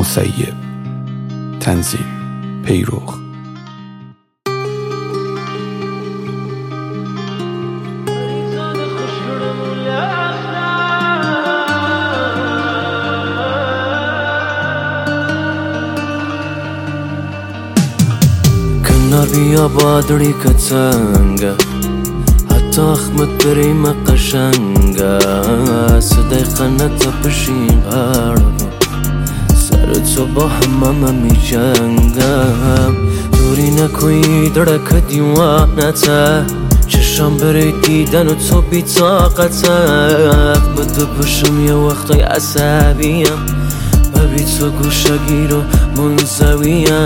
مسیب. تنظیم پیروخ. بیا بادری کچنگا حتی اخمت بریم قشنگا صدای خنت پشین بارم سر تو با همم می جنگم دوری نکنی درک دیوانتا چشم برای دیدن و تو بی طاقتا بده بشم یه وقتای عصبیم و بی تو گوشگیر و منزویم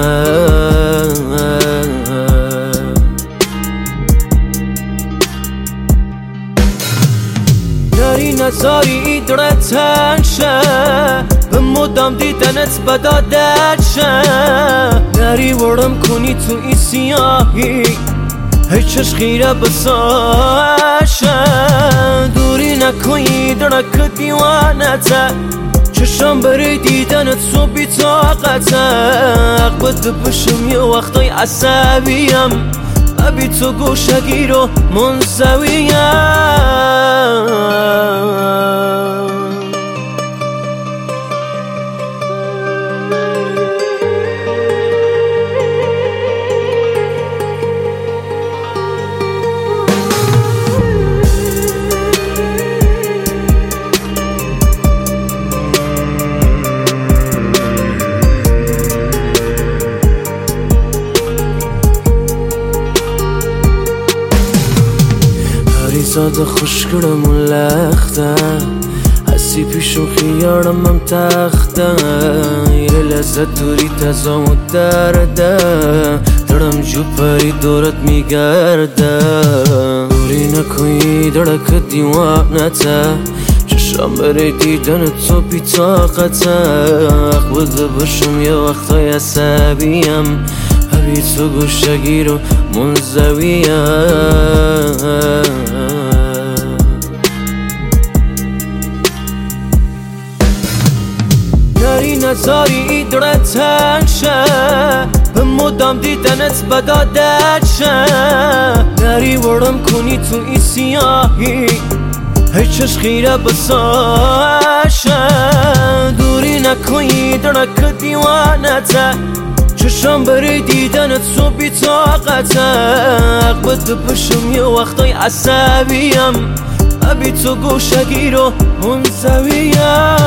ناری نزاری درت تنشه به مدام دیدنت بدادت شه ناری ورم کنی تو ای سیاهی هیچش خیره بساشه دوری نکنی درک دیوانته چشم برای دیدنت تو بی طاقته بده بشم یه وقتای عصبیم بی تو گوشگیر و منزویم زاده خوشگرم و لخته حسی پیشو خیارم هم تخته یه لذت دوری تزام و درده درم جو پری دورت میگرده دوری نکنی درک دیوانته چشم برای دیدن تو بی طاقته بده بشم یه وقتای عصبیم بی تو گوشگیر و منزویم ناری نزاری درت تنشه به مدام دیدنت بدادت شه ناری ورم کنی تو ای سیاهی هیچش خیره بساشه دوری نکنی درک دیوانته چشم برای دیدنت تو بی طاقته بده بشم یه وقتای عصبیم بی تو گوشگیر و منزویم